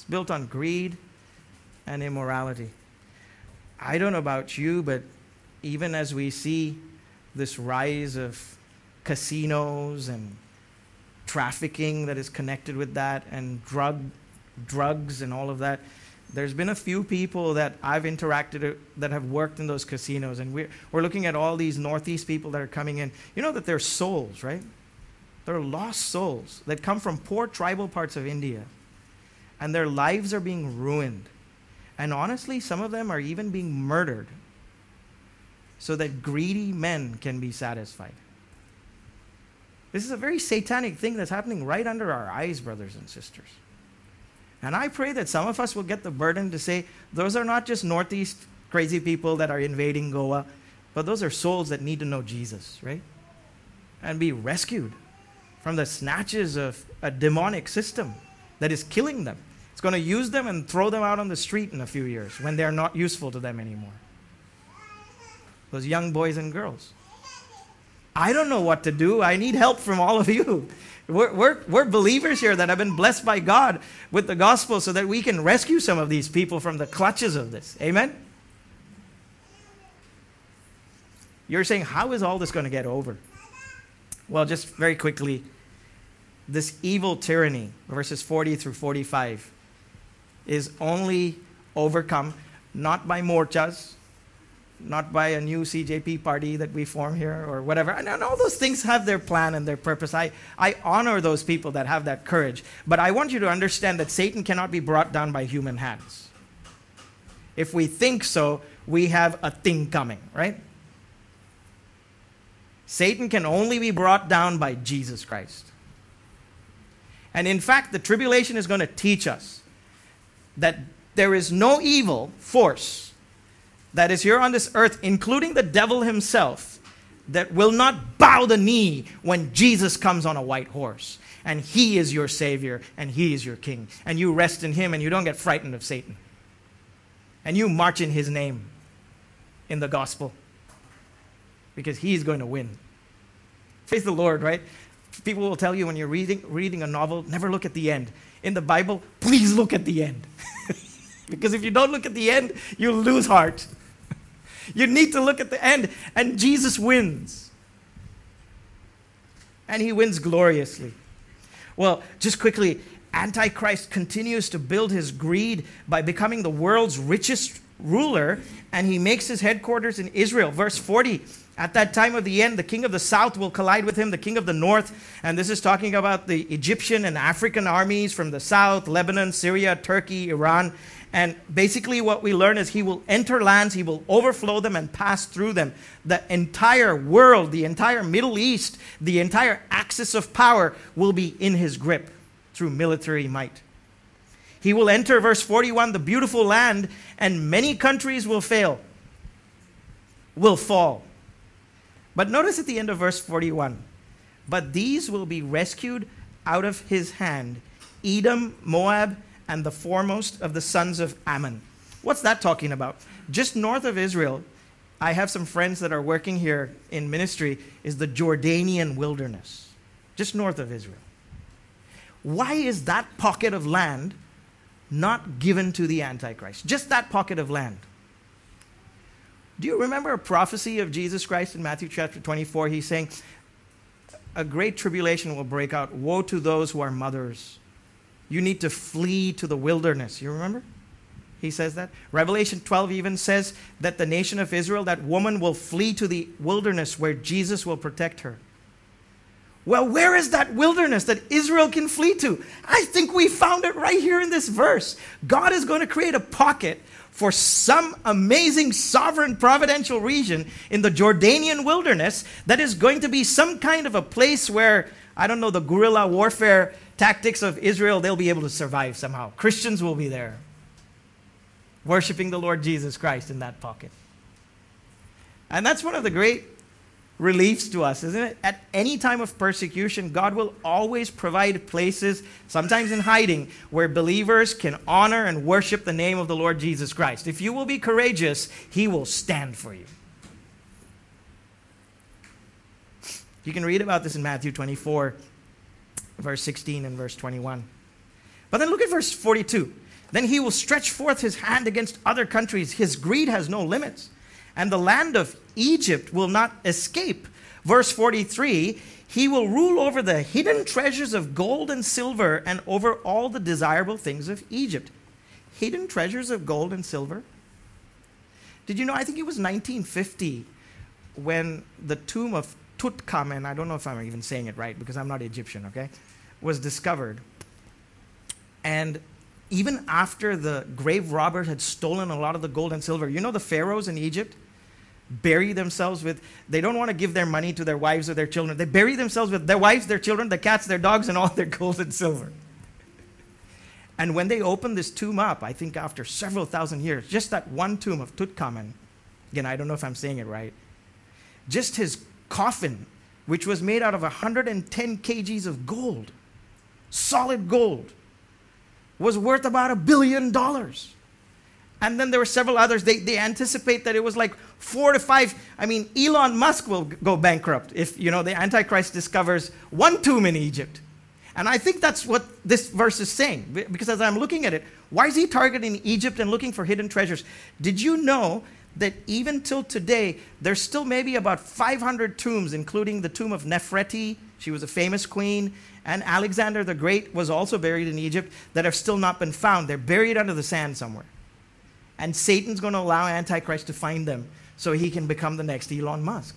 Speaker 1: built on greed and immorality. I don't know about you, but even as we see this rise of casinos and trafficking that is connected with that, and drug drugs and all of that, there's been a few people that I've interacted with that have worked in those casinos, and we're, we're looking at all these Northeast people that are coming in. You know that they're souls, right? They're lost souls that come from poor tribal parts of India, and their lives are being ruined. And honestly, some of them are even being murdered so that greedy men can be satisfied. This is a very satanic thing that's happening right under our eyes, brothers and sisters. And I pray that some of us will get the burden to say, those are not just Northeast crazy people that are invading Goa, but those are souls that need to know Jesus, right? And be rescued from the snatches of a demonic system that is killing them. It's going to use them and throw them out on the street in a few years when they're not useful to them anymore. Those young boys and girls. I don't know what to do. I need help from all of you. We're, we're, we're believers here that have been blessed by God with the gospel so that we can rescue some of these people from the clutches of this. Amen? You're saying, how is all this going to get over? Well, just very quickly, this evil tyranny, verses forty through forty-five, is only overcome not by morchas, not by a new C J P party that we form here or whatever. And all those things have their plan and their purpose. I, I honor those people that have that courage. But I want you to understand that Satan cannot be brought down by human hands. If we think so, we have a thing coming, right? Satan can only be brought down by Jesus Christ. And in fact, the tribulation is going to teach us that there is no evil force that is here on this earth, including the devil himself, that will not bow the knee when Jesus comes on a white horse. And he is your Savior, and he is your King. And you rest in him, and you don't get frightened of Satan. And you march in his name in the gospel, because he's going to win. Praise the Lord, right? People will tell you when you're reading, reading a novel, never look at the end. In the Bible, please look at the end. Because if you don't look at the end, you'll lose heart. You need to look at the end, and Jesus wins. And he wins gloriously. Well, just quickly, Antichrist continues to build his greed by becoming the world's richest ruler, and he makes his headquarters in Israel. Verse forty, at that time of the end, the king of the south will collide with him, the king of the north. And this is talking about the Egyptian and African armies from the south, Lebanon, Syria, Turkey, Iran. And basically what we learn is he will enter lands, he will overflow them and pass through them. The entire world, the entire Middle East, the entire axis of power will be in his grip through military might. He will enter, verse forty-one, the beautiful land, and many countries will fail, will fall. But notice at the end of verse forty-one, but these will be rescued out of his hand, Edom, Moab, and the foremost of the sons of Ammon. What's that talking about? Just north of Israel, I have some friends that are working here in ministry, is the Jordanian wilderness, just north of Israel. Why is that pocket of land not given to the Antichrist? Just that pocket of land. Do you remember a prophecy of Jesus Christ in Matthew chapter twenty-four? He's saying, a great tribulation will break out. Woe to those who are mothers. You need to flee to the wilderness. You remember? He says that. Revelation twelve even says that the nation of Israel, that woman will flee to the wilderness where Jesus will protect her. Well, where is that wilderness that Israel can flee to? I think we found it right here in this verse. God is going to create a pocket for some amazing sovereign providential region in the Jordanian wilderness that is going to be some kind of a place where, I don't know, the guerrilla warfare tactics of Israel, they'll be able to survive somehow. Christians will be there, worshiping the Lord Jesus Christ in that pocket. And that's one of the great reliefs to us, isn't it? At any time of persecution, God will always provide places, sometimes in hiding, where believers can honor and worship the name of the Lord Jesus Christ. If you will be courageous, he will stand for you. You can read about this in Matthew twenty-four, verse sixteen and verse twenty-one. But then look at verse forty-two. Then he will stretch forth his hand against other countries. His greed has no limits. And the land of Egypt will not escape. Verse forty-three, he will rule over the hidden treasures of gold and silver and over all the desirable things of Egypt. Hidden treasures of gold and silver? Did you know, I think it was nineteen fifty when the tomb of Tutankhamen, I don't know if I'm even saying it right because I'm not Egyptian, okay, was discovered. And even after the grave robbers had stolen a lot of the gold and silver, you know the pharaohs in Egypt bury themselves with, they don't want to give their money to their wives or their children. They bury themselves with their wives, their children, their cats, their dogs, and all their gold and silver. And when they opened this tomb up, I think after several thousand years, just that one tomb of Tutankhamen, again, I don't know if I'm saying it right, just his coffin, which was made out of one hundred ten kilograms of gold, solid gold, was worth about a billion dollars. And then there were several others. They, they anticipate that it was like four to five. I mean, Elon Musk will go bankrupt if, you know, the Antichrist discovers one tomb in Egypt. And I think that's what this verse is saying. Because as I'm looking at it, why is he targeting Egypt and looking for hidden treasures? Did you know that even till today, there's still maybe about five hundred tombs, including the tomb of Nefertiti, she was a famous queen, and Alexander the Great was also buried in Egypt, that have still not been found. They're buried under the sand somewhere. And Satan's going to allow Antichrist to find them so he can become the next Elon Musk.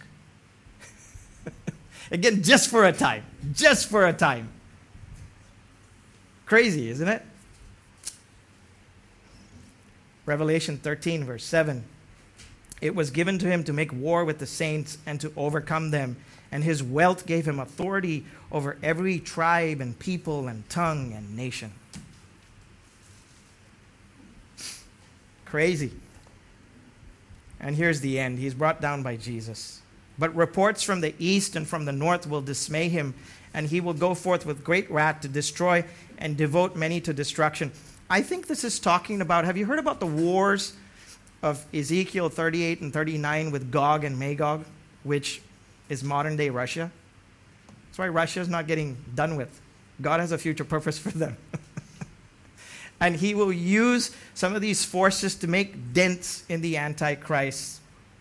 Speaker 1: Again, just for a time. Just for a time. Crazy, isn't it? Revelation thirteen, verse seven. It was given to him to make war with the saints and to overcome them. And his wealth gave him authority over every tribe and people and tongue and nation. Crazy. And here's the end. He's brought down by Jesus. But reports from the east and from the north will dismay him, and he will go forth with great wrath to destroy and devote many to destruction. I think this is talking about, have you heard about the wars of Ezekiel thirty-eight and thirty-nine with Gog and Magog, which is modern day Russia? That's why Russia is not getting done with. God has a future purpose for them. And he will use some of these forces to make dents in the Antichrist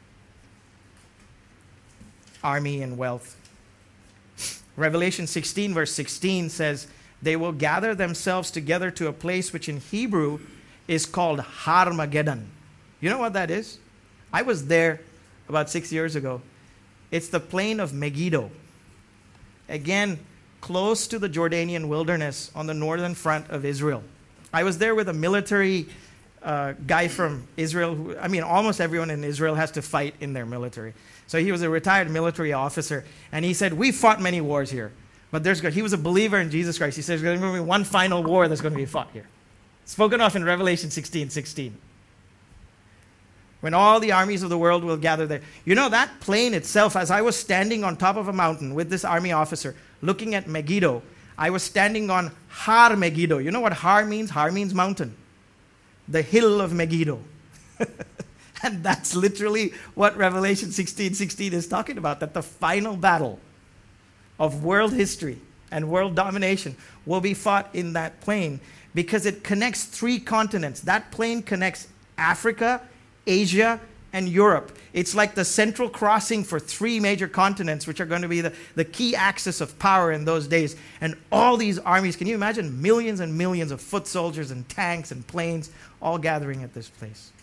Speaker 1: army and wealth. Revelation sixteen, verse sixteen says, they will gather themselves together to a place which in Hebrew is called Harmageddon. You know what that is? I was there about six years ago. It's the plain of Megiddo. Again, close to the Jordanian wilderness on the northern front of Israel. I was there with a military uh, guy from Israel. Who, I mean, almost everyone in Israel has to fight in their military. So he was a retired military officer. And he said, we fought many wars here. But there's, he was a believer in Jesus Christ. He says, there's going to be one final war that's going to be fought here. Spoken of in Revelation sixteen sixteen. When all the armies of the world will gather there. You know, that plain itself, as I was standing on top of a mountain with this army officer, looking at Megiddo, I was standing on Har Megiddo. You know what Har means? Har means mountain. The hill of Megiddo. And that's literally what Revelation sixteen sixteen is talking about, that the final battle of world history and world domination will be fought in that plain because it connects three continents. That plain connects Africa, Asia, and Europe. It's like the central crossing for three major continents, which are going to be the, the key axis of power in those days. And all these armies, can you imagine millions and millions of foot soldiers and tanks and planes all gathering at this place?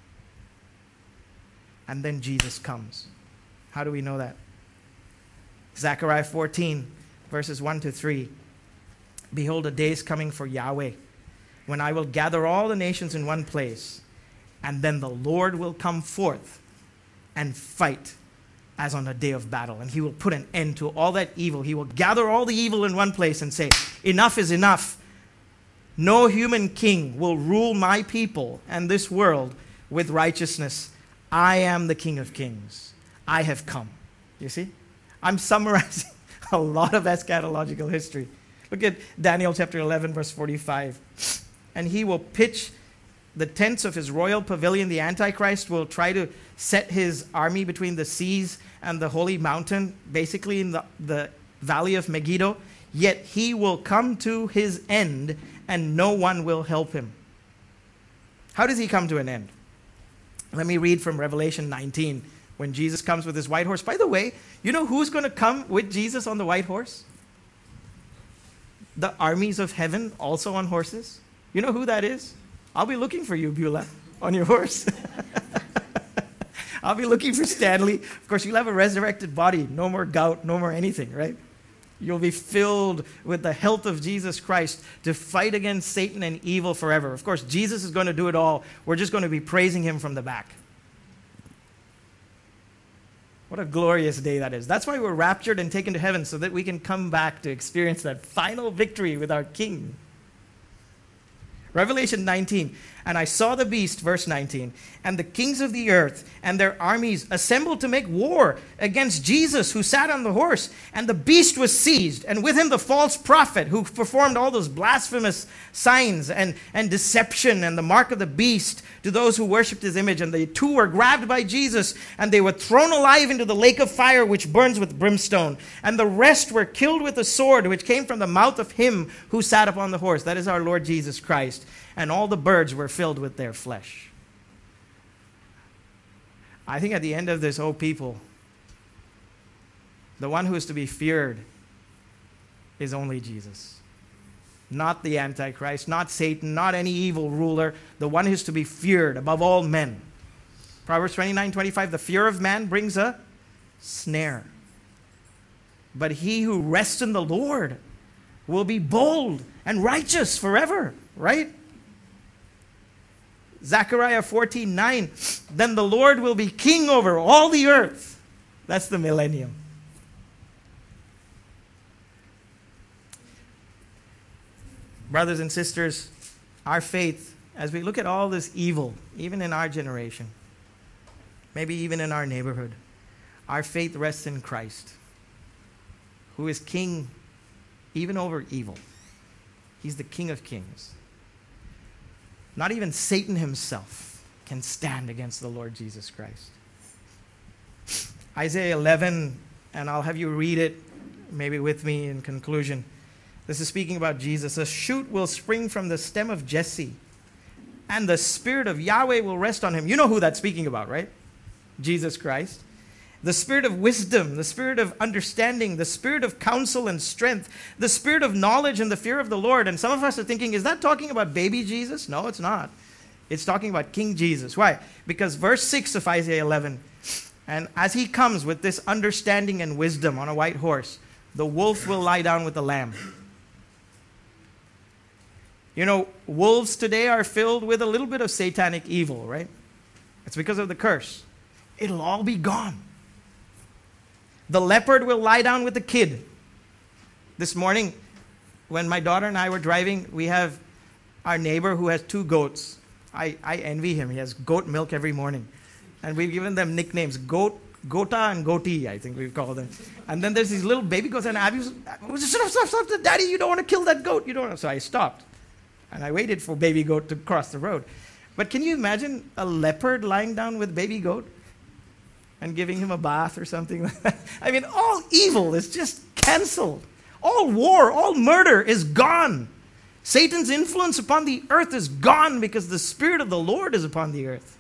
Speaker 1: And then Jesus comes. How do we know that? Zechariah fourteen, verses one to three. Behold, a day is coming for Yahweh, when I will gather all the nations in one place, and then the Lord will come forth and fight as on a day of battle. And he will put an end to all that evil. He will gather all the evil in one place and say, enough is enough. No human king will rule my people and this world with righteousness. I am the King of Kings. I have come. You see? I'm summarizing a lot of eschatological history. Look at Daniel chapter eleven, verse forty-five. And he will pitch the tents of his royal pavilion. The Antichrist will try to set his army between the seas and the holy mountain, basically in the, the valley of Megiddo. Yet he will come to his end, and no one will help him. How does he come to an end? Let me read from Revelation nineteen, when Jesus comes with his white horse. By the way, you know who's going to come with Jesus on the white horse? The armies of heaven, also on horses. You know who that is? I'll be looking for you, Beulah, on your horse. I'll be looking for Stanley. Of course, you'll have a resurrected body. No more gout, no more anything, right? You'll be filled with the health of Jesus Christ to fight against Satan and evil forever. Of course, Jesus is going to do it all. We're just going to be praising him from the back. What a glorious day that is. That's why we're raptured and taken to heaven, so that we can come back to experience that final victory with our King. Revelation nineteen, and I saw the beast, verse nineteen, and the kings of the earth and their armies assembled to make war against Jesus who sat on the horse. And the beast was seized, and with him the false prophet who performed all those blasphemous signs and, and deception and the mark of the beast to those who worshipped his image. And the two were grabbed by Jesus, and they were thrown alive into the lake of fire which burns with brimstone. And the rest were killed with a sword which came from the mouth of him who sat upon the horse. That is our Lord Jesus Christ. And all the birds were filled with their flesh. I think at the end of this, oh people, the one who is to be feared is only Jesus. Not the Antichrist, not Satan, not any evil ruler. The one who is to be feared above all men. Proverbs twenty-nine twenty-five, the fear of man brings a snare. But he who rests in the Lord will be bold and righteous forever, right? Zechariah fourteen nine, then the Lord will be king over all the earth. That's the millennium. Brothers and sisters, our faith, as we look at all this evil, even in our generation, maybe even in our neighborhood, our faith rests in Christ, who is king even over evil. He's the King of kings. Not even Satan himself can stand against the Lord Jesus Christ. Isaiah eleven, and I'll have you read it maybe with me in conclusion. This is speaking about Jesus. A shoot will spring from the stem of Jesse, and the Spirit of Yahweh will rest on him. You know who that's speaking about, right? Jesus Christ. The Spirit of wisdom, the Spirit of understanding, the Spirit of counsel and strength, the Spirit of knowledge and the fear of the Lord. And some of us are thinking, is that talking about baby Jesus? No, it's not. It's talking about King Jesus. Why? Because verse six of Isaiah eleven, and as he comes with this understanding and wisdom on a white horse, the wolf will lie down with the lamb. You know, wolves today are filled with a little bit of satanic evil, right? It's because of the curse. It'll all be gone. The leopard will lie down with the kid. This morning, when my daughter and I were driving, we have our neighbor who has two goats. I, I envy him. He has goat milk every morning. And we've given them nicknames, Goat, Gota and Goatee, I think we've called them. And then there's these little baby goats, and Abby was, stop, stop, stop, Daddy, you don't want to kill that goat. You don't want to. So I stopped. And I waited for baby goat to cross the road. But can you imagine a leopard lying down with baby goat and giving him a bath or something like that? I mean, all evil is just canceled. All war, all murder is gone. Satan's influence upon the earth is gone because the Spirit of the Lord is upon the earth.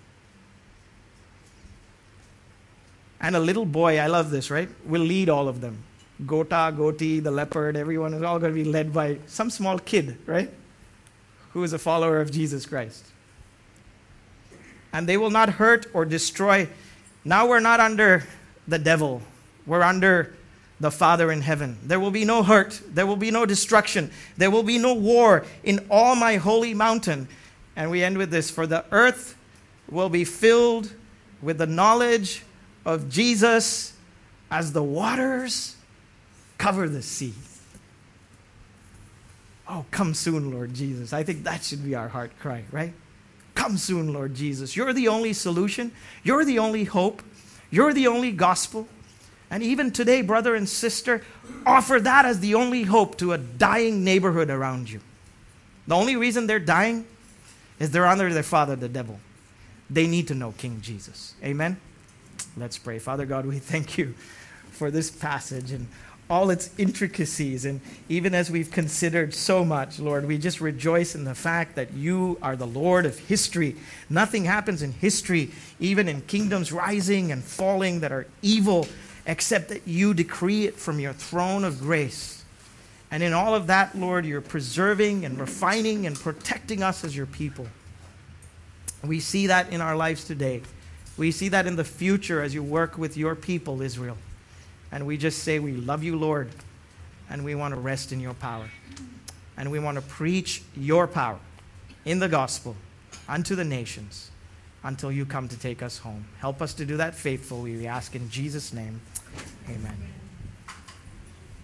Speaker 1: And a little boy, I love this, right, will lead all of them. Gota, Goatee, the leopard, everyone is all going to be led by some small kid, right, who is a follower of Jesus Christ. And they will not hurt or destroy. Now we're not under the devil. We're under the Father in heaven. There will be no hurt. There will be no destruction. There will be no war in all my holy mountain. And we end with this. For the earth will be filled with the knowledge of Jesus as the waters cover the sea. Oh, come soon, Lord Jesus. I think that should be our heart cry, right? Come soon, Lord Jesus. You're the only solution. You're the only hope. You're the only gospel. And even today, brother and sister, offer that as the only hope to a dying neighborhood around you. The only reason they're dying is they're under their father, the devil. They need to know King Jesus. Amen? Let's pray. Father God, we thank you for this passage and all its intricacies. And even as we've considered so much, Lord, we just rejoice in the fact that you are the Lord of history. Nothing happens in history, even in kingdoms rising and falling that are evil, except that you decree it from your throne of grace. And in all of that, Lord, you're preserving and refining and protecting us as your people. We see that in our lives today. We see that in the future as you work with your people, Israel. And we just say, we love you, Lord, and we want to rest in your power. And we want to preach your power in the gospel unto the nations until you come to take us home. Help us to do that faithfully, we ask in Jesus' name. Amen.